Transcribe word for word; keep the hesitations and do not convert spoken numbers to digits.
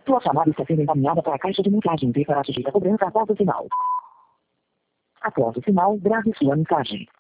Sua chamada está sendo encaminhada para a caixa de mensagens e para atingir a cobrança após o sinal. Após o sinal, grave sua mensagem.